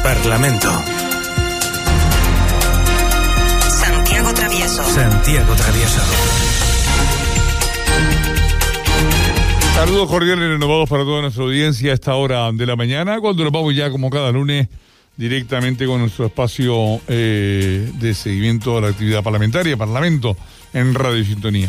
Parlamento. Santiago Travieso. Saludos cordiales y renovados para toda nuestra audiencia a esta hora de la mañana, cuando nos vamos ya como cada lunes directamente con nuestro espacio de seguimiento a la actividad parlamentaria, Parlamento, en Radio Sintonía.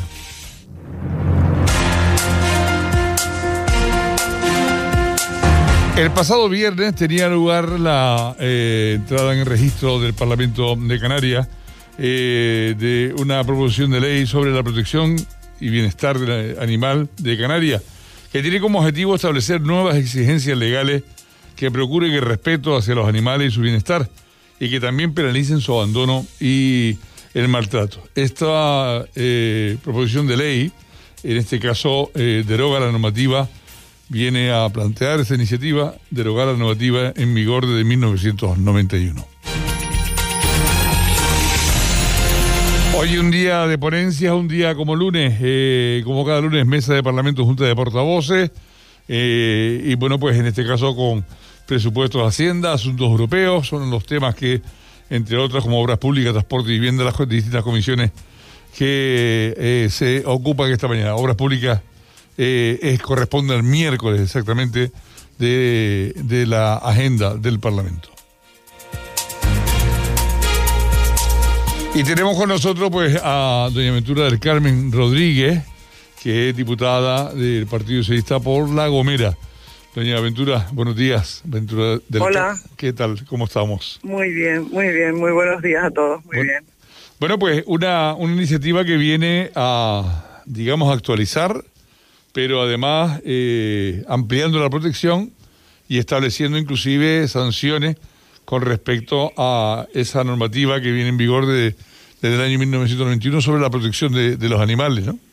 El pasado viernes tenía lugar la entrada en el registro del Parlamento de Canarias de una proposición de ley sobre la protección y bienestar del animal de Canarias, que tiene como objetivo establecer nuevas exigencias legales que procuren el respeto hacia los animales y su bienestar, y que también penalicen su abandono y el maltrato. Esta proposición de ley, en este caso, deroga la normativa, viene a plantear esta iniciativa, derogar la normativa en vigor desde 1991. Hoy un día de ponencias, un día como lunes, como cada lunes, mesa de Parlamento, junta de portavoces, y bueno, pues en este caso con presupuestos de Hacienda, asuntos europeos, son los temas que, entre otras, como obras públicas, transporte y vivienda, las distintas comisiones que se ocupan esta mañana. Obras públicas corresponde al miércoles exactamente de la agenda del Parlamento. Y tenemos con nosotros pues a doña Ventura del Carmen Rodríguez, que es diputada del Partido Socialista por La Gomera. Doña Ventura, buenos días. Ventura del Hola. ¿Qué tal? ¿Cómo estamos? Muy bien. Muy buenos días a todos. Muy bien. Bueno, pues una iniciativa que viene a, digamos, actualizar, pero además ampliando la protección y estableciendo inclusive sanciones con respecto a esa normativa que viene en vigor desde el año 1991 sobre la protección de los animales, ¿no?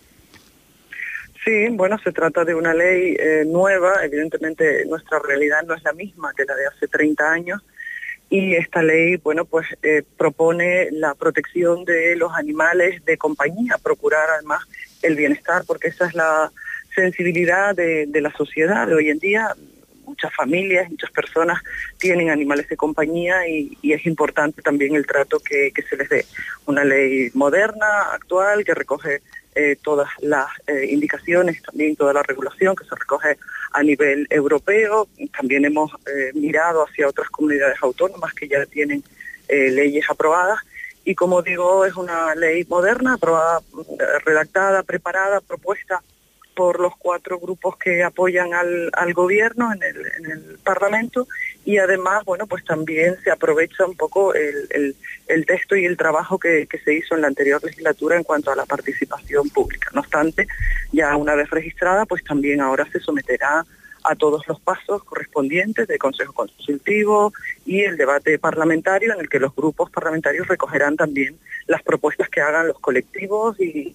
Sí, bueno, se trata de una ley nueva. Evidentemente nuestra realidad no es la misma que la de hace 30 años, y esta ley, bueno, pues propone la protección de los animales de compañía, procurar además el bienestar, porque esa es la sensibilidad de la sociedad de hoy en día. Muchas familias, muchas personas tienen animales de compañía y es importante también el trato que se les dé. Una ley moderna, actual, que recoge todas las indicaciones, también toda la regulación que se recoge a nivel europeo. También hemos mirado hacia otras comunidades autónomas que ya tienen leyes aprobadas. Y como digo, es una ley moderna, aprobada, redactada, preparada, propuesta por los 4 grupos que apoyan al gobierno en el Parlamento, y además, bueno, pues también se aprovecha un poco el texto y el trabajo que se hizo en la anterior legislatura en cuanto a la participación pública. No obstante, ya una vez registrada, pues también ahora se someterá a todos los pasos correspondientes del Consejo Consultivo y el debate parlamentario, en el que los grupos parlamentarios recogerán también las propuestas que hagan los colectivos y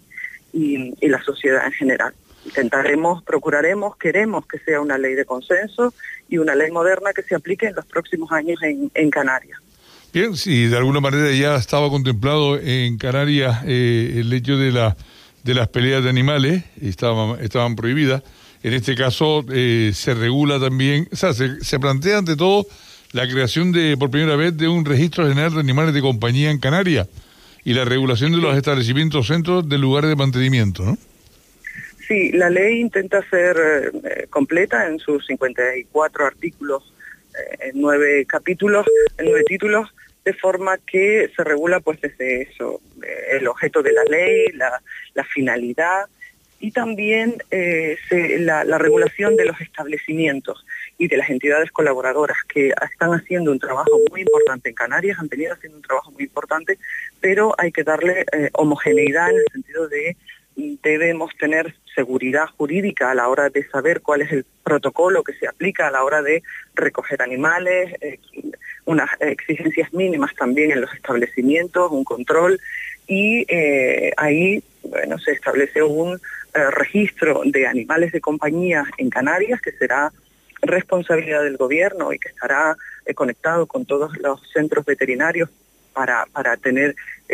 la sociedad en general. Intentaremos, procuraremos, queremos que sea una ley de consenso y una ley moderna que se aplique en los próximos años en Canarias. Bien, si de alguna manera ya estaba contemplado en Canarias el hecho de las peleas de animales, estaban prohibidas. En este caso se regula también, o sea, se plantea ante todo la creación por primera vez de un registro general de animales de compañía en Canarias y la regulación de los establecimientos centros de lugares de mantenimiento, ¿no? Sí, la ley intenta ser completa en sus 54 artículos, en 9 capítulos, en 9 títulos, de forma que se regula pues desde eso, el objeto de la ley, la finalidad, y también la regulación de los establecimientos y de las entidades colaboradoras que están haciendo un trabajo muy importante en Canarias, han venido haciendo un trabajo muy importante, pero hay que darle homogeneidad en el sentido de debemos tener seguridad jurídica a la hora de saber cuál es el protocolo que se aplica a la hora de recoger animales, unas exigencias mínimas también en los establecimientos, un control, y ahí, bueno, se establece un registro de animales de compañía en Canarias que será responsabilidad del gobierno y que estará conectado con todos los centros veterinarios para tener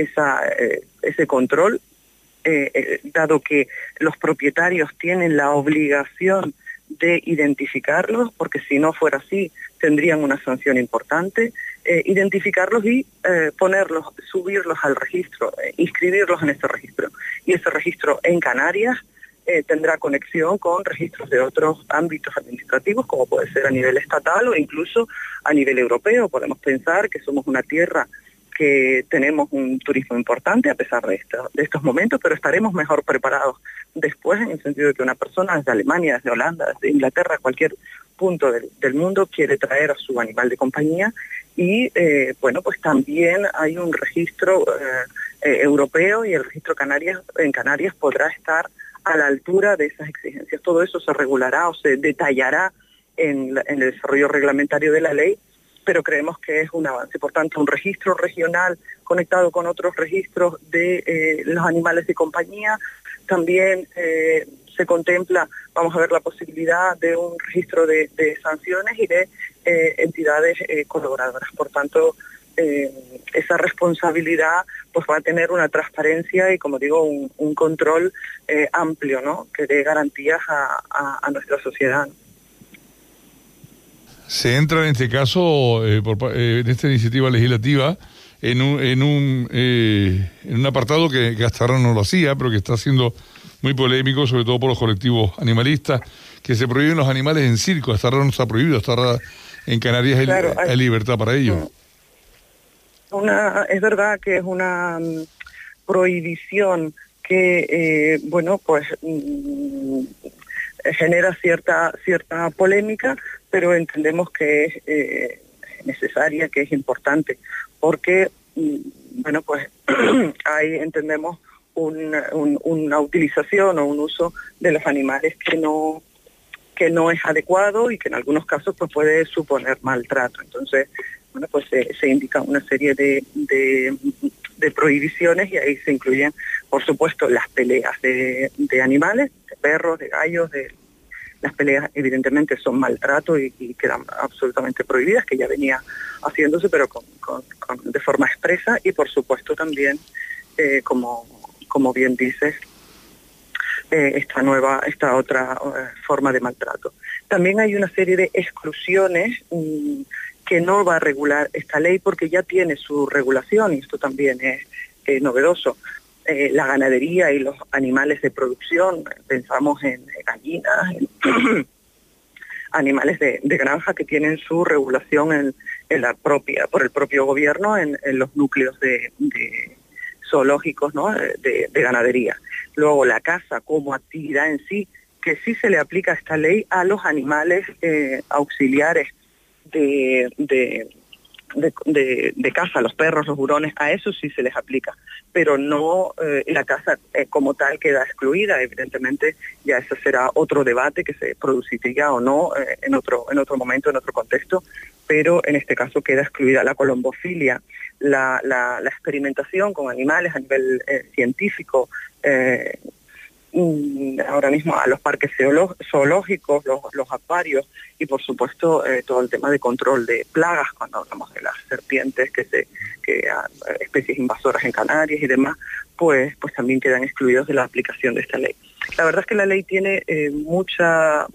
ese control. Dado que los propietarios tienen la obligación de identificarlos, porque si no fuera así tendrían una sanción importante, identificarlos y ponerlos, subirlos al registro, inscribirlos en ese registro. Y ese registro en Canarias tendrá conexión con registros de otros ámbitos administrativos, como puede ser a nivel estatal o incluso a nivel europeo. Podemos pensar que somos una tierra que tenemos un turismo importante a pesar de estos momentos, pero estaremos mejor preparados después, en el sentido de que una persona desde Alemania, desde Holanda, desde Inglaterra, cualquier punto del mundo quiere traer a su animal de compañía y pues también hay un registro europeo y el registro en Canarias podrá estar a la altura de esas exigencias. Todo eso se regulará o se detallará en el desarrollo reglamentario de la ley, pero creemos que es un avance. Por tanto, un registro regional conectado con otros registros de los animales de compañía. También se contempla, vamos a ver, la posibilidad de un registro de sanciones y de entidades colaboradoras. Por tanto, esa responsabilidad pues va a tener una transparencia y, como digo, un control amplio, ¿no?, que dé garantías a nuestra sociedad. Se entra en este caso, en esta iniciativa legislativa, en un apartado que hasta ahora no lo hacía, pero que está siendo muy polémico, sobre todo por los colectivos animalistas, que se prohíben los animales en circo. Hasta ahora no está prohibido, hasta ahora en Canarias hay libertad para ello. Es verdad que es una prohibición que, genera cierta polémica, pero entendemos que es necesaria, que es importante, porque, ahí entendemos una utilización o un uso de los animales que no es adecuado y que en algunos casos pues puede suponer maltrato. Entonces, se indica una serie de prohibiciones y ahí se incluyen, por supuesto, las peleas de animales, de perros, de gallos. Las peleas evidentemente son maltrato y quedan absolutamente prohibidas, que ya venía haciéndose, pero de forma expresa, y por supuesto también, como bien dices, esta otra forma de maltrato. También hay una serie de exclusiones que no va a regular esta ley porque ya tiene su regulación, y esto también es novedoso. La ganadería y los animales de producción, pensamos en gallinas, en animales de granja que tienen su regulación por el propio gobierno en los núcleos de zoológicos, ¿no?, de ganadería. Luego la caza como actividad en sí, que sí se le aplica esta ley a los animales auxiliares de caza, los perros, los hurones, a eso sí se les aplica, pero no la caza como tal queda excluida. Evidentemente ya eso será otro debate que se produciría o no en otro momento, en otro contexto, pero en este caso queda excluida la colombofilia, la experimentación con animales a nivel científico, ahora mismo a los parques zoológicos, los acuarios y por supuesto todo el tema de control de plagas, cuando hablamos de las serpientes, especies invasoras en Canarias y demás, pues también quedan excluidos de la aplicación de esta ley. La verdad es que la ley tiene mucha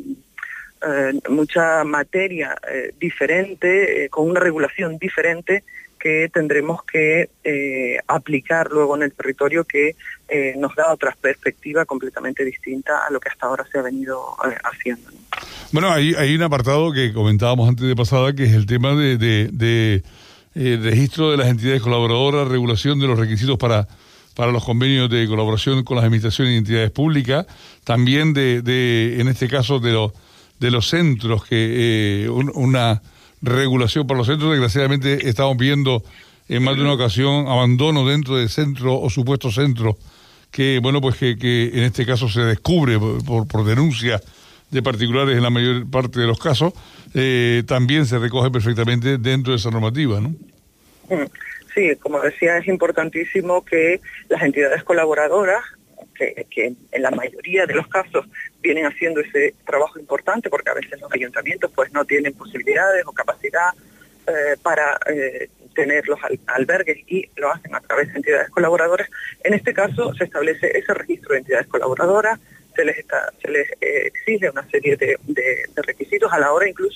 materia diferente, con una regulación diferente, que tendremos que aplicar luego en el territorio, que nos da otra perspectiva completamente distinta a lo que hasta ahora se ha venido haciendo, ¿no? Bueno, hay un apartado que comentábamos antes de pasada, que es el tema de registro de las entidades colaboradoras, regulación de los requisitos para los convenios de colaboración con las administraciones y entidades públicas, también en este caso de los centros, que una regulación para los centros. Desgraciadamente estamos viendo en más de una ocasión abandono dentro de centros o supuestos centros que en este caso se descubre por denuncia de particulares en la mayor parte de los casos. También se recoge perfectamente dentro de esa normativa, ¿no? Sí, como decía, es importantísimo que las entidades colaboradoras, que en la mayoría de los casos vienen haciendo ese trabajo importante, porque a veces los ayuntamientos pues no tienen posibilidades o capacidad para tener los albergues, y lo hacen a través de entidades colaboradoras. En este caso se establece ese registro de entidades colaboradoras, se les exige una serie de requisitos a la hora incluso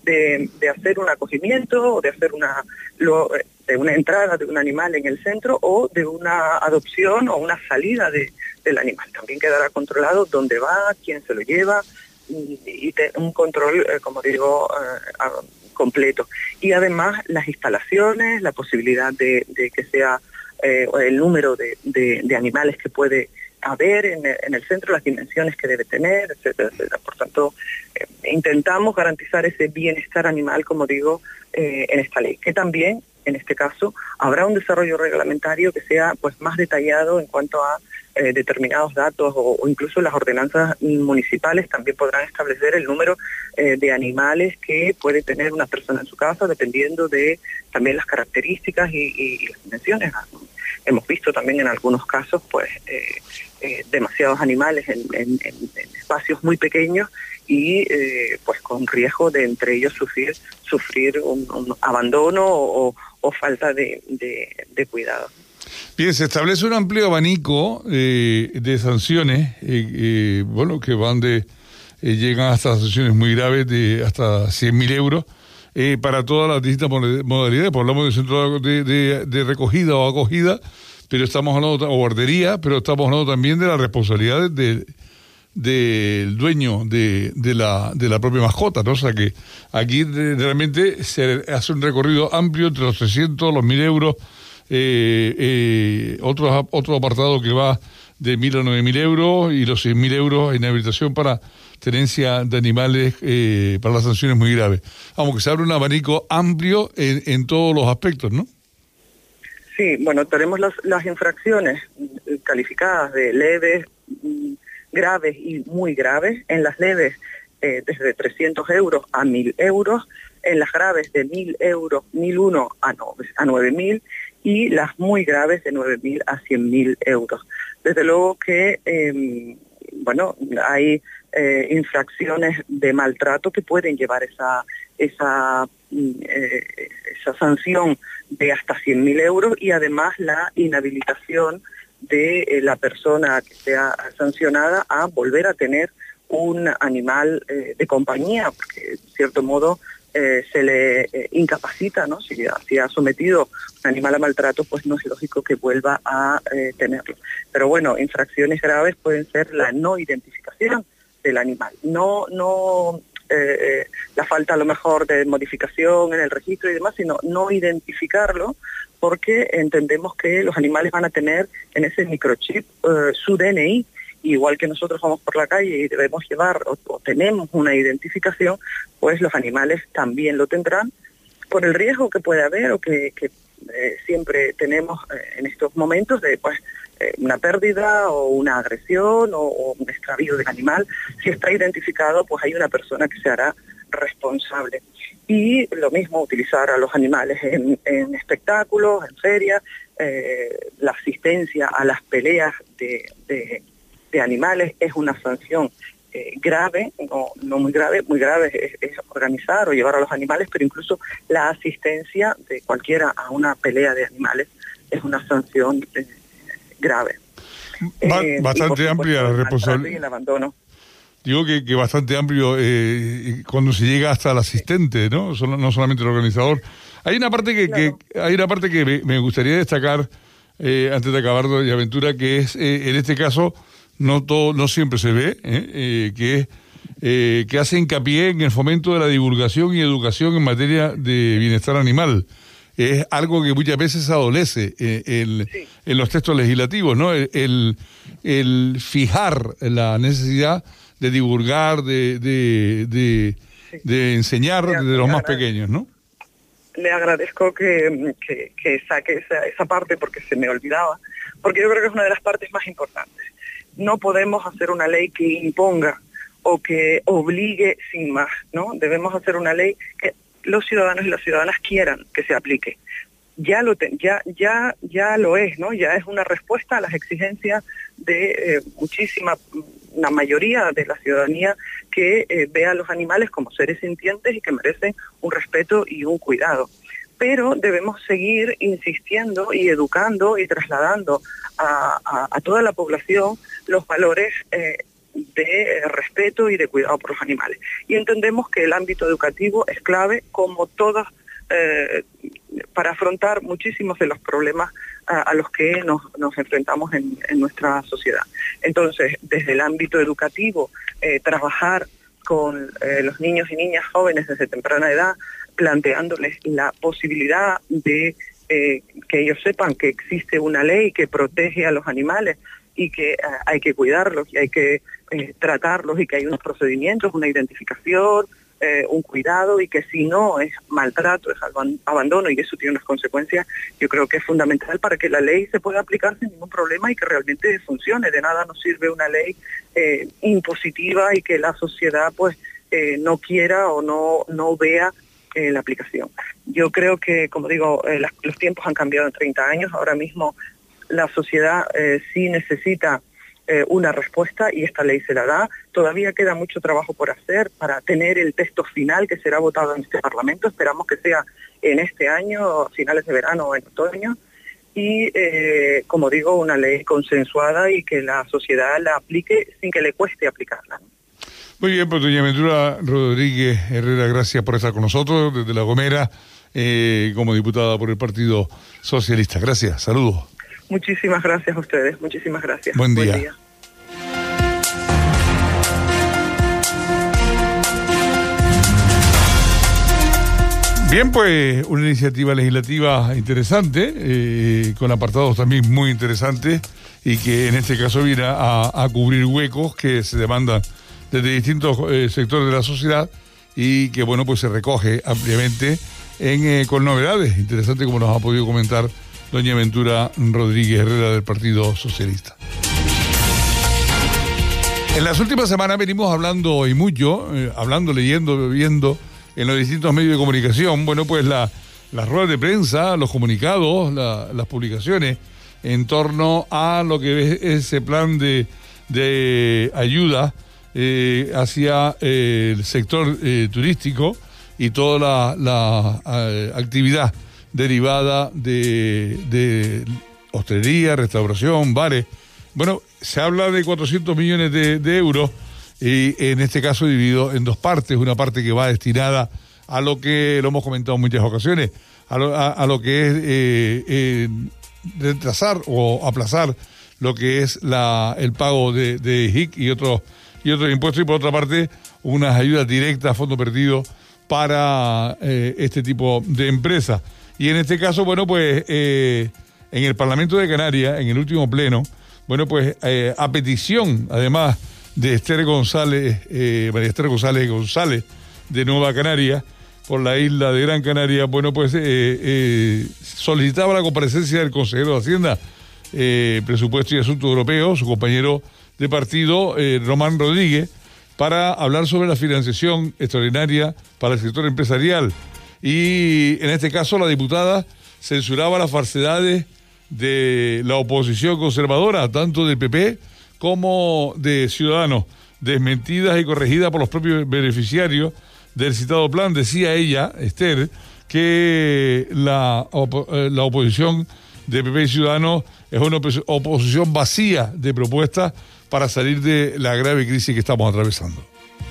de hacer un acogimiento o de hacer de una entrada de un animal en el centro o de una adopción o una salida del animal. También quedará controlado dónde va, quién se lo lleva y un control, como digo, completo. Y además las instalaciones, la posibilidad de que sea el número de animales que puede haber en el centro, las dimensiones que debe tener, etcétera, etcétera. Por tanto, intentamos garantizar ese bienestar animal, como digo, en esta ley, que también, en este caso, habrá un desarrollo reglamentario que sea pues más detallado en cuanto a determinados datos o incluso las ordenanzas municipales también podrán establecer el número de animales que puede tener una persona en su casa, dependiendo de también las características y las dimensiones. Hemos visto también en algunos casos pues demasiados animales en espacios muy pequeños y pues con riesgo de entre ellos sufrir un abandono o falta de cuidado. Bien, se establece un amplio abanico de sanciones, bueno, que van llegan hasta sanciones muy graves de hasta 100.000 euros para todas las distintas modalidades. Pues hablamos de centro de recogida o acogida, pero estamos hablando, o guardería, pero estamos hablando también de las responsabilidades del dueño de la propia mascota, ¿no? O sea que aquí realmente se hace un recorrido amplio entre los 300, los 1.000 euros, otro apartado que va de 1.000 a 9.000 euros y los 100.000 euros en inhabilitación para tenencia de animales para las sanciones muy graves. Vamos, que se abre un abanico amplio en todos los aspectos, ¿no? Sí, bueno, tenemos las infracciones calificadas de leves, graves y muy graves. En las leves desde 300 euros a 1.000 euros, en las graves de 1.000 euros, 1.001 a 9.000 y las muy graves de 9.000 a 100.000 euros. Desde luego que, bueno, hay infracciones de maltrato que pueden llevar esa sanción de hasta 100.000 euros y además la inhabilitación de la persona que sea sancionada a volver a tener un animal de compañía, porque en cierto modo se le incapacita, ¿no? Si ha sometido un animal a maltrato, pues no es lógico que vuelva a tenerlo. Pero bueno, infracciones graves pueden ser la no identificación del animal, la falta a lo mejor de modificación en el registro y demás, sino no identificarlo, porque entendemos que los animales van a tener en ese microchip su DNI, igual que nosotros vamos por la calle y debemos llevar o tenemos una identificación, pues los animales también lo tendrán, por el riesgo que puede haber o que siempre tenemos en estos momentos de pues una pérdida o una agresión o un extravío del animal. Si está identificado, pues hay una persona que se hará responsable. Y lo mismo, utilizar a los animales en espectáculos, en ferias, la asistencia a las peleas de animales es una sanción grave, no muy grave es organizar o llevar a los animales, pero incluso la asistencia de cualquiera a una pelea de animales es una sanción grave. Bastante amplia la responsabilidad. Y el abandono. Digo que bastante amplio cuando se llega hasta el asistente, ¿no? No solamente el organizador. Hay una parte que me gustaría destacar antes de acabar de aventura, que es en este caso no siempre se ve, que hace hincapié en el fomento de la divulgación y educación en materia de bienestar animal. Es algo que muchas veces adolece en los textos legislativos, ¿no? El fijar la necesidad de divulgar, de enseñar desde los más pequeños, ¿no? Le agradezco que saque esa parte porque se me olvidaba, porque yo creo que es una de las partes más importantes. No podemos hacer una ley que imponga o que obligue sin más, ¿no? Debemos hacer una ley que los ciudadanos y las ciudadanas quieran que se aplique. Ya lo es, ¿no? Ya es una respuesta a las exigencias de una mayoría de la ciudadanía que ve a los animales como seres sintientes y que merecen un respeto y un cuidado. Pero debemos seguir insistiendo y educando y trasladando a toda la población los valores de respeto y de cuidado por los animales. Y entendemos que el ámbito educativo es clave, como todas, para afrontar muchísimos de los problemas a los que nos enfrentamos en nuestra sociedad. Entonces, desde el ámbito educativo, trabajar con los niños y niñas jóvenes desde temprana edad, planteándoles la posibilidad de que ellos sepan que existe una ley que protege a los animales y que hay que cuidarlos y hay que tratarlos y que hay unos procedimientos, una identificación, un cuidado, y que si no es maltrato, es abandono y eso tiene unas consecuencias. Yo creo que es fundamental para que la ley se pueda aplicar sin ningún problema y que realmente funcione. De nada nos sirve una ley impositiva y que la sociedad pues no quiera o no vea la aplicación. Yo creo que, como digo, los tiempos han cambiado en 30 años. Ahora mismo la sociedad sí necesita una respuesta y esta ley se la da. Todavía queda mucho trabajo por hacer para tener el texto final que será votado en este Parlamento. Esperamos que sea en este año, a finales de verano o en otoño. Y, como digo, una ley consensuada y que la sociedad la aplique sin que le cueste aplicarla. Muy bien, pues doña Ventura Rodríguez Herrera, gracias por estar con nosotros desde La Gomera, como diputada por el Partido Socialista. Gracias, saludos. Muchísimas gracias a ustedes, muchísimas gracias. Buen día. Bien, pues una iniciativa legislativa interesante, con apartados también muy interesantes y que en este caso viene a cubrir huecos que se demandan desde distintos sectores de la sociedad y que, bueno, pues se recoge ampliamente con novedades. Interesante, como nos ha podido comentar doña Ventura Rodríguez Herrera del Partido Socialista. En las últimas semanas venimos hablando y mucho, leyendo, viendo en los distintos medios de comunicación, bueno, pues las ruedas de prensa, los comunicados, las publicaciones en torno a lo que es ese plan de ayuda hacia el sector turístico y toda la actividad derivada de hostelería, restauración, bares. Bueno, se habla de 400 millones de euros y en este caso dividido en dos partes. Una parte que va destinada a lo que lo hemos comentado en muchas ocasiones, a lo que es retrasar o aplazar lo que es el pago de HIC y otros impuestos, y por otra parte unas ayudas directas a fondo perdido para este tipo de empresas. Y en este caso, bueno, pues en el Parlamento de Canarias, en el último pleno, bueno, pues a petición, además de Esther González, María Esther González de Nueva Canaria, por la isla de Gran Canaria, bueno, pues solicitaba la comparecencia del consejero de Hacienda, Presupuesto y Asuntos Europeos, su compañero de partido, Román Rodríguez, para hablar sobre la financiación extraordinaria para el sector empresarial. Y en este caso la diputada censuraba las falsedades de la oposición conservadora, tanto del PP como de Ciudadanos, desmentidas y corregidas por los propios beneficiarios del citado plan. Decía ella, Esther, que la oposición de PP y Ciudadanos es una oposición vacía de propuestas para salir de la grave crisis que estamos atravesando.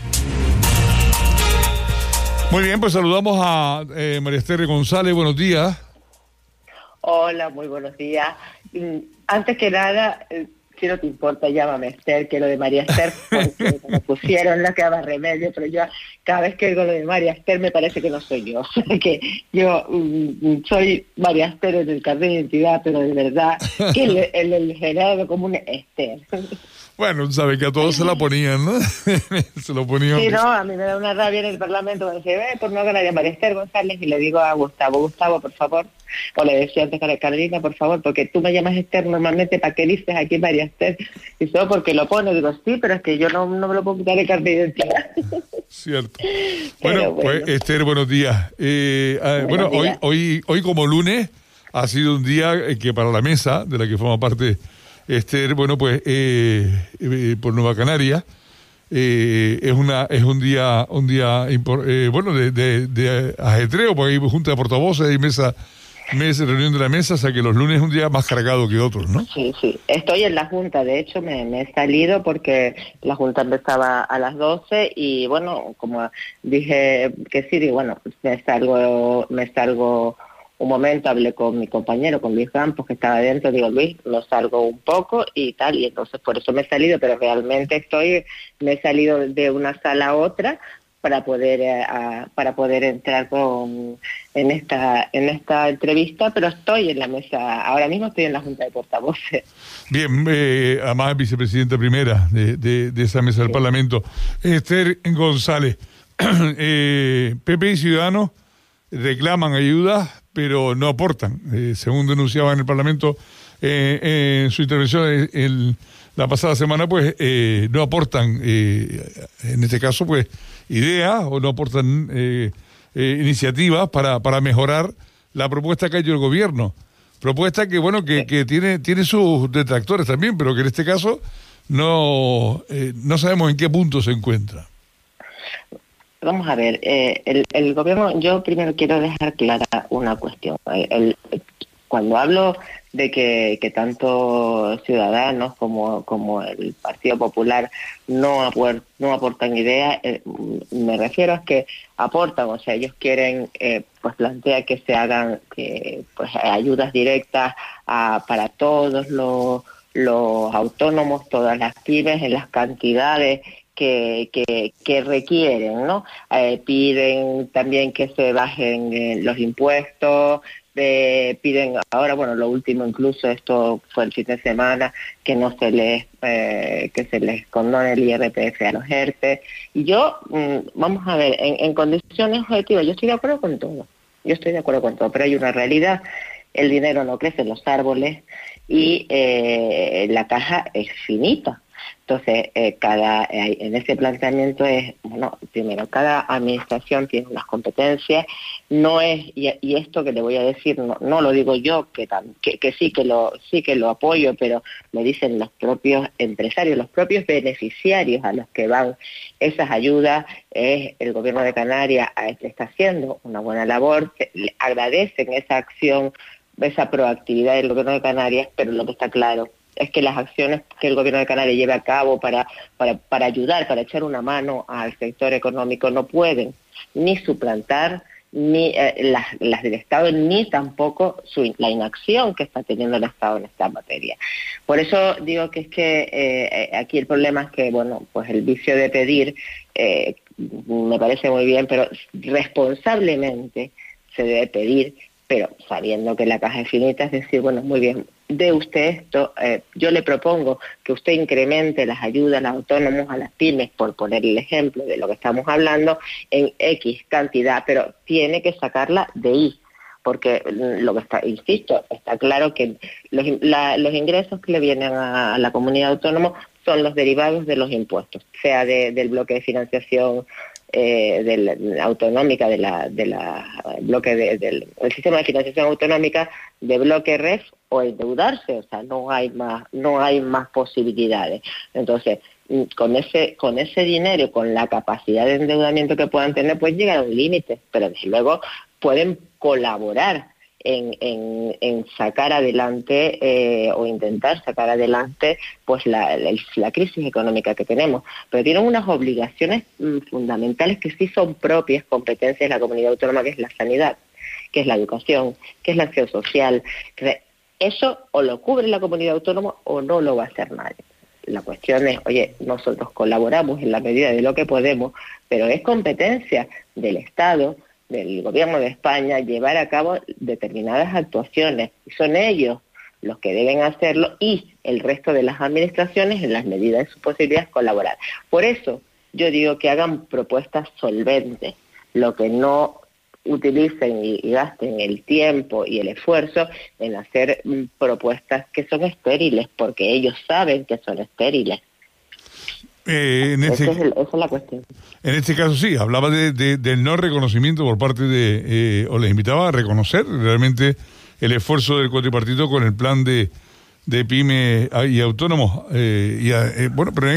Muy bien, pues saludamos a María Esther González. Buenos días. Hola, muy buenos días. Antes que nada, si no te importa, llámame Esther, que lo de María Esther, porque me pusieron la que daba remedio, pero yo cada vez que oigo lo de María Esther me parece que no soy yo. Que yo soy María Esther en el carnet de identidad, pero de verdad que el generado como un Esther. Bueno, sabes que a todos se la ponían, ¿no? Se lo ponían. Sí, no, a mí me da una rabia en el Parlamento cuando se ve por no ganar a María Esther González y le digo a Gustavo, por favor, o le decía antes a Carolina, por favor, porque tú me llamas Esther normalmente, ¿para qué dices aquí María Esther? Y solo porque lo pone, digo, sí, pero es que yo no me lo puedo quitar de carnet de identidad. Cierto. Bueno, pues Esther, buenos días. Bueno, días. Hoy como lunes ha sido un día que para la mesa, de la que forma parte Esther, bueno, pues por Nueva Canaria, es un día bueno, de ajetreo, porque hay junta de portavoces, hay mesa reunión de la mesa, o sea que los lunes es un día más cargado que otros, ¿no? Sí, sí. Estoy en la Junta, de hecho me he salido porque la Junta empezaba a las 12 y bueno, como dije que sí, digo, bueno, me salgo un momento, hablé con mi compañero, con Luis Campos, que estaba adentro, digo, Luis, me salgo un poco y tal, y entonces por eso me he salido, pero realmente me he salido de una sala a otra para poder entrar en esta entrevista, pero estoy en la mesa, ahora mismo estoy en la Junta de Portavoces. Bien, además vicepresidenta primera de esa mesa del Parlamento. Esther González, PP y Ciudadanos reclaman ayuda, pero no aportan, según denunciaba en el Parlamento en su intervención la pasada semana, pues no aportan, en este caso, pues ideas o no aportan iniciativas para mejorar la propuesta que ha hecho el gobierno. Propuesta que, bueno, que tiene sus detractores también, pero que en este caso no sabemos en qué punto se encuentra. Vamos a ver, el gobierno, yo primero quiero dejar clara una cuestión. Cuando hablo de que tanto Ciudadanos como el Partido Popular no aportan ideas, me refiero a que aportan, o sea, ellos quieren, pues plantea que se hagan pues ayudas directas para todos los autónomos, todas las pymes en las cantidades que requieren, ¿no? Piden también que se bajen los impuestos, piden ahora, bueno, lo último incluso, esto fue el fin de semana, que se les condone el IRPF a los ERTE. Y yo, vamos a ver, en condiciones objetivas, yo estoy de acuerdo con todo, pero hay una realidad: el dinero no crece en los árboles y la caja es finita. Entonces, en ese planteamiento es, bueno, primero, cada administración tiene unas competencias, no es, y esto que le voy a decir, no lo digo yo, que sí que lo apoyo, pero me dicen los propios empresarios, los propios beneficiarios a los que van esas ayudas, el gobierno de Canarias está haciendo una buena labor, agradecen esa acción, esa proactividad del gobierno de Canarias, pero lo que está claro es que las acciones que el gobierno de Canarias lleve a cabo para ayudar, para echar una mano al sector económico, no pueden ni suplantar ni las del Estado, ni tampoco la inacción que está teniendo el Estado en esta materia. Por eso digo que es que aquí el problema es que, bueno, pues el vicio de pedir me parece muy bien, pero responsablemente se debe pedir, pero sabiendo que la caja es finita, es decir, bueno, muy bien, de usted esto, yo le propongo que usted incremente las ayudas a los autónomos, a las pymes, por poner el ejemplo de lo que estamos hablando, en X cantidad, pero tiene que sacarla de ahí, porque lo que está, insisto, está claro que los ingresos que le vienen a la comunidad autónoma son los derivados de los impuestos, sea del bloque de financiación autonómica, del sistema de financiación autonómica, de bloque REF, o endeudarse, o sea, no hay más posibilidades. Entonces, con ese dinero, con la capacidad de endeudamiento que puedan tener, pues llegar a un límite, pero desde luego pueden colaborar en sacar adelante o intentar sacar adelante pues la crisis económica que tenemos, pero tienen unas obligaciones fundamentales que sí son propias competencias de la comunidad autónoma, que es la sanidad, que es la educación, que es la acción social. Eso o lo cubre la comunidad autónoma o no lo va a hacer nadie. La cuestión es, oye, nosotros colaboramos en la medida de lo que podemos, pero es competencia del Estado, del gobierno de España, llevar a cabo determinadas actuaciones. Y son ellos los que deben hacerlo, y el resto de las administraciones, en las medidas de sus posibilidades, colaborar. Por eso yo digo que hagan propuestas solventes, lo que no utilicen y gasten el tiempo y el esfuerzo en hacer propuestas que son estériles, porque ellos saben que son estériles. Esa es la cuestión. En este caso sí, hablaba del no reconocimiento por parte o les invitaba a reconocer realmente el esfuerzo del cuatripartito con el plan de pyme y autónomos. Bueno, pero en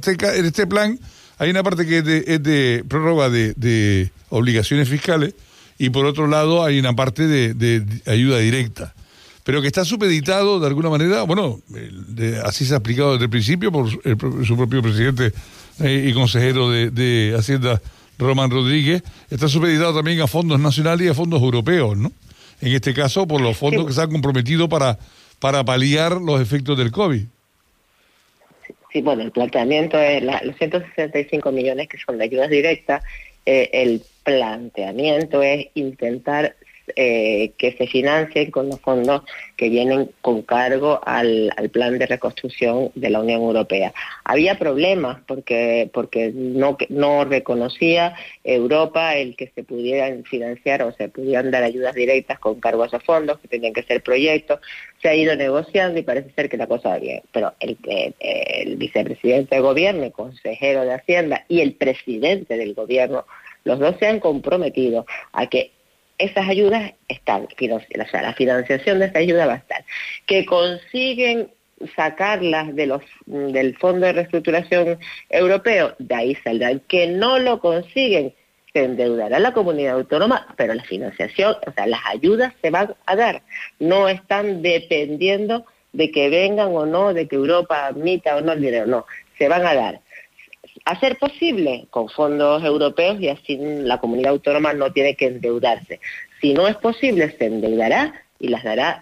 este plan hay una parte que es de prórroga de obligaciones fiscales, y por otro lado hay una parte de ayuda directa, pero que está supeditado de alguna manera, bueno, así se ha explicado desde el principio por su propio presidente y consejero de Hacienda, Román Rodríguez, está supeditado también a fondos nacionales y a fondos europeos, ¿no? En este caso, por los fondos que se han comprometido para paliar los efectos del COVID. Sí, bueno, el planteamiento es los 165 millones que son de ayudas directas. El planteamiento es intentar que se financien con los fondos que vienen con cargo al plan de reconstrucción de la Unión Europea. Había problemas porque no reconocía Europa el que se pudieran financiar o se pudieran dar ayudas directas con cargo a esos fondos, que tenían que ser proyectos. Se ha ido negociando y parece ser que la cosa va bien, pero el vicepresidente de gobierno, el consejero de Hacienda y el presidente del gobierno, los dos se han comprometido a que esas ayudas están, o sea, la financiación de esa ayuda va a estar. Que consiguen sacarlas del Fondo de Reestructuración Europeo, de ahí saldrán. Que no lo consiguen, se endeudará la comunidad autónoma, pero la financiación, o sea, las ayudas se van a dar. No están dependiendo de que vengan o no, de que Europa admita o no el dinero, no, se van a dar. A ser posible con fondos europeos y así la comunidad autónoma no tiene que endeudarse. Si no es posible, se endeudará y las dará,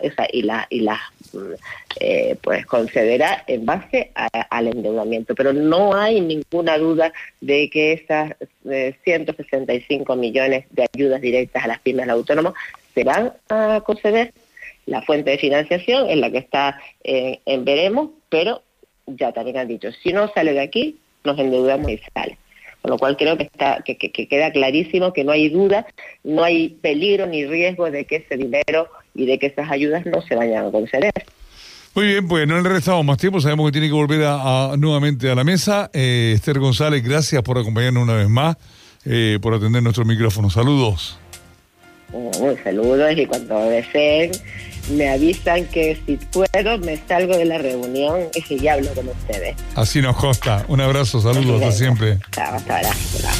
pues concederá en base al endeudamiento. Pero no hay ninguna duda de que esas 165 millones de ayudas directas a las pymes autónomas se van a conceder. La fuente de financiación es la que está en veremos, pero ya también han dicho, si no sale de aquí, nos endeudamos y sale. Con lo cual creo que queda clarísimo que no hay duda, no hay peligro ni riesgo de que ese dinero y de que esas ayudas no se vayan a conceder. Muy bien, pues no le restamos más tiempo, sabemos que tiene que volver nuevamente a la mesa. Esther González, gracias por acompañarnos una vez más, por atender nuestro micrófono. Saludos. Saludos, y cuando deseen me avisan que si puedo me salgo de la reunión y ya hablo con ustedes. Así nos consta. Un abrazo, saludos, hasta siempre. Chao, hasta ahora.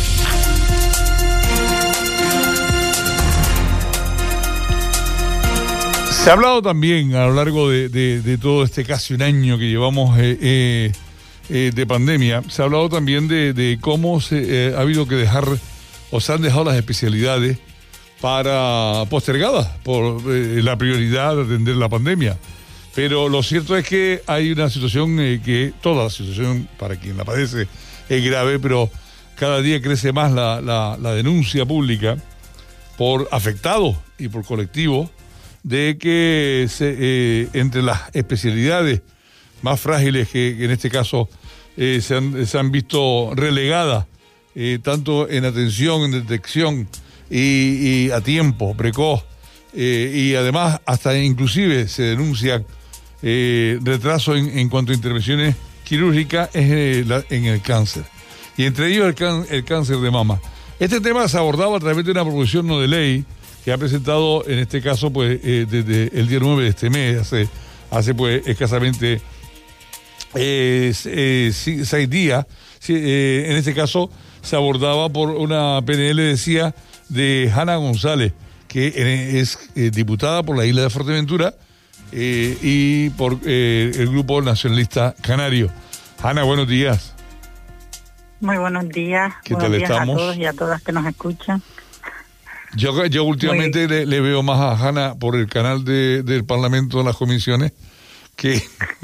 Se ha hablado también a lo largo de todo este casi un año que llevamos de pandemia, se ha hablado también de cómo ha habido que dejar, o se han dejado las especialidades postergadas por la prioridad de atender la pandemia. Pero lo cierto es que hay una situación que toda la situación para quien la padece es grave, pero cada día crece más la denuncia pública por afectados y por colectivos de que entre las especialidades más frágiles que en este caso se han visto relegadas tanto en atención, en detección y a tiempo, precoz, y además hasta inclusive se denuncian retraso en cuanto a intervenciones quirúrgicas en el cáncer, y entre ellos el cáncer de mama. Este tema se abordaba a través de una proposición no de ley que ha presentado en este caso pues desde el día 9 de este mes, hace pues escasamente 6 días. En este caso se abordaba por una PNL, decía, de Hanna González, que es diputada por la isla de Fuerteventura y por el Grupo Nacionalista Canario. Hanna, buenos días. Muy buenos días. ¿Qué tal estamos? A todos y a todas que nos escuchan. Yo últimamente le veo más a Hanna por el canal del Parlamento de las comisiones que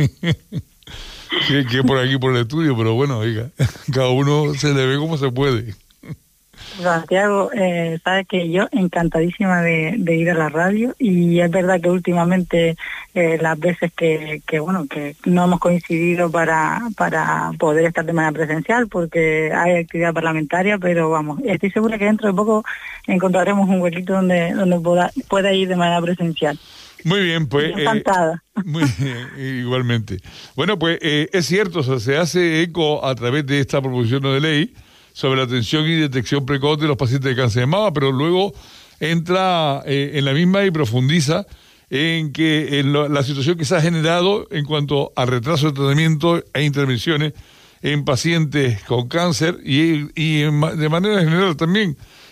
por aquí por el estudio, pero bueno, oiga, cada uno se le ve como se puede. Santiago, sabes que yo encantadísima de ir a la radio, y es verdad que últimamente las veces que no hemos coincidido para poder estar de manera presencial porque hay actividad parlamentaria, pero vamos, estoy segura que dentro de poco encontraremos un huequito donde pueda ir de manera presencial. Muy bien, pues. Encantada. Muy bien, igualmente. Bueno, pues es cierto, o sea, se hace eco a través de esta proposición de ley sobre la atención y detección precoz de los pacientes de cáncer de mama, pero luego entra en la misma y profundiza en que la situación que se ha generado en cuanto al retraso de tratamiento e intervenciones en pacientes con cáncer y de manera general también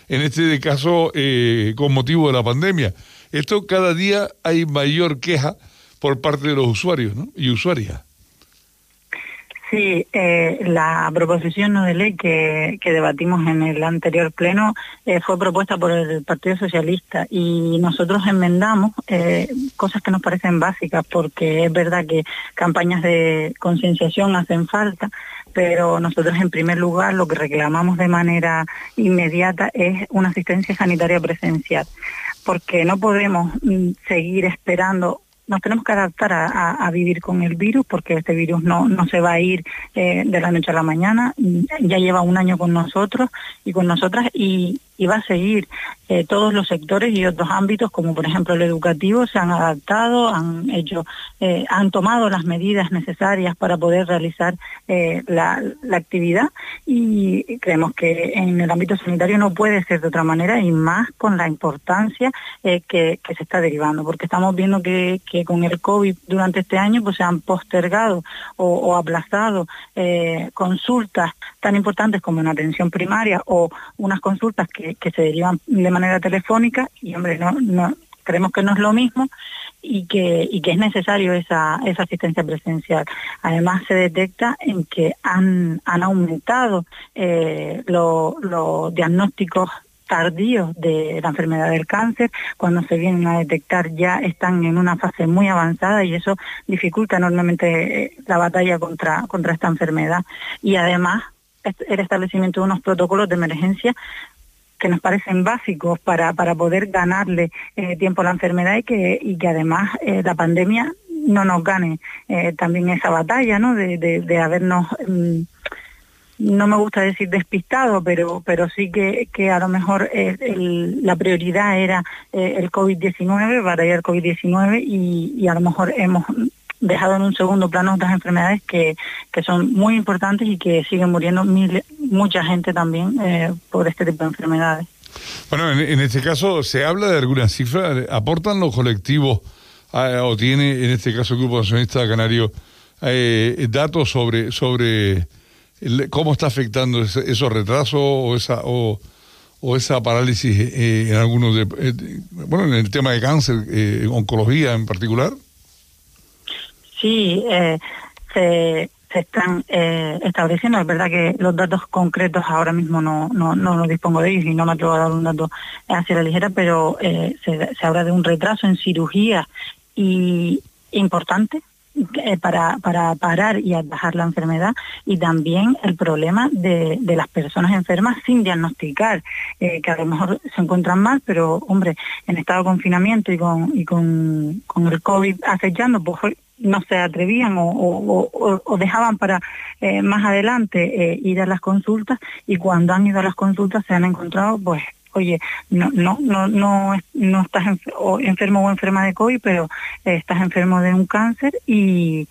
en este caso con motivo de la pandemia. Esto cada día hay mayor queja por parte de los usuarios, ¿no? Y usuarias. Sí, la proposición no de ley que debatimos en el anterior pleno fue propuesta por el Partido Socialista y nosotros enmendamos cosas que nos parecen básicas, porque es verdad que campañas de concienciación hacen falta, pero nosotros en primer lugar lo que reclamamos de manera inmediata es una asistencia sanitaria presencial, porque no podemos seguir esperando. Nos tenemos que adaptar a vivir con el virus, porque este virus no se va a ir de la noche a la mañana. Ya lleva un año con nosotros y con nosotras y va a seguir. Todos los sectores y otros ámbitos, como por ejemplo el educativo, se han adaptado, han tomado las medidas necesarias para poder realizar la actividad, y creemos que en el ámbito sanitario no puede ser de otra manera, y más con la importancia que se está derivando, porque estamos viendo que con el COVID durante este año pues se han postergado o aplazado consultas tan importantes como una atención primaria o unas consultas que se derivan de manera telefónica, y hombre, no creemos que no es lo mismo y que es necesario esa asistencia presencial. Además se detecta en que han aumentado los diagnósticos tardíos de la enfermedad del cáncer. Cuando se vienen a detectar ya están en una fase muy avanzada, y eso dificulta enormemente la batalla contra esta enfermedad. Y además el establecimiento de unos protocolos de emergencia que nos parecen básicos para poder ganarle tiempo a la enfermedad, y que además la pandemia no nos gane también esa batalla, ¿no? De habernos, no me gusta decir despistado, pero sí que a lo mejor la prioridad era el COVID-19, batallar el COVID-19, y a lo mejor hemos dejado en un segundo plano otras enfermedades que son muy importantes y que siguen muriendo mucha gente también por este tipo de enfermedades. Bueno, en este caso se habla de algunas cifras. ¿Aportan los colectivos o tiene en este caso el Grupo Nacionalista Canario datos sobre cómo está afectando esos retrasos o esa parálisis en algunos en el tema de cáncer, oncología en particular? Sí, se están estableciendo. Es verdad que los datos concretos ahora mismo no dispongo de ellos y no me atrevo a dar un dato hacia la ligera, pero se habla de un retraso en cirugía y importante para parar y atajar la enfermedad, y también el problema de las personas enfermas sin diagnosticar, que a lo mejor se encuentran mal, pero hombre, en estado de confinamiento y con el COVID acechando, pues no se atrevían o dejaban para más adelante ir a las consultas, y cuando han ido a las consultas se han encontrado, pues, oye, no estás enfermo o enferma de COVID, pero estás enfermo de un cáncer, y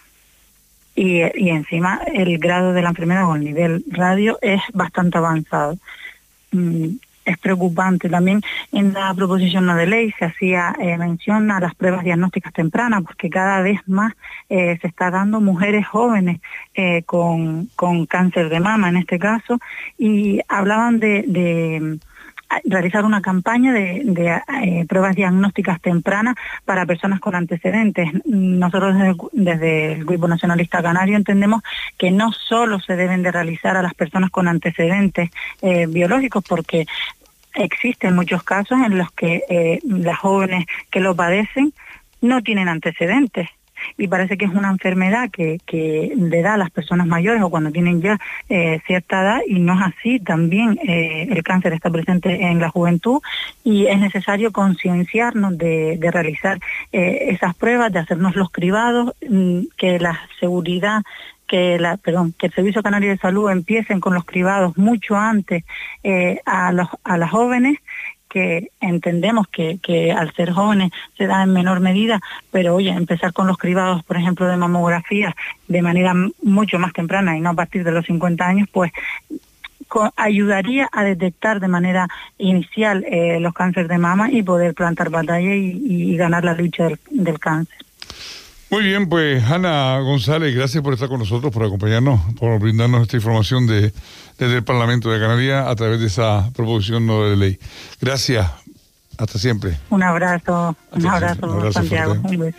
encima el grado de la enfermedad o el nivel radio es bastante avanzado. Es preocupante. También en la proposición no de ley se hacía mención a las pruebas diagnósticas tempranas, porque cada vez más se está dando mujeres jóvenes con cáncer de mama en este caso, y hablaban de realizar una campaña de pruebas diagnósticas tempranas para personas con antecedentes. Nosotros desde el Grupo Nacionalista Canario entendemos que no solo se deben de realizar a las personas con antecedentes biológicos, porque existen muchos casos en los que las jóvenes que lo padecen no tienen antecedentes, y parece que es una enfermedad que le da a las personas mayores o cuando tienen ya cierta edad, y no es así. También el cáncer está presente en la juventud, y es necesario concienciarnos de realizar esas pruebas, de hacernos los cribados, que la seguridad, que el Servicio Canario de Salud empiecen con los cribados mucho antes a las jóvenes, que entendemos que al ser jóvenes se da en menor medida, pero oye, empezar con los cribados, por ejemplo, de mamografía de manera mucho más temprana y no a partir de los 50 años, pues ayudaría a detectar de manera inicial los cánceres de mama y poder plantar batalla y ganar la lucha del cáncer. Muy bien, pues Ana González, gracias por estar con nosotros, por acompañarnos, por brindarnos esta información desde el Parlamento de Canarias a través de esa proposición nueva de ley. Gracias, hasta siempre. Un abrazo, Santiago. Fuerte. Un beso.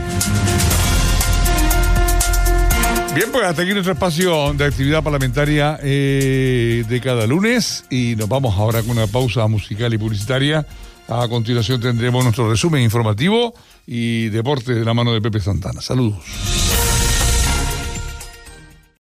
Bien, pues hasta aquí nuestro espacio de actividad parlamentaria de cada lunes y nos vamos ahora con una pausa musical y publicitaria. A continuación tendremos nuestro resumen informativo y deporte de la mano de Pepe Santana. Saludos.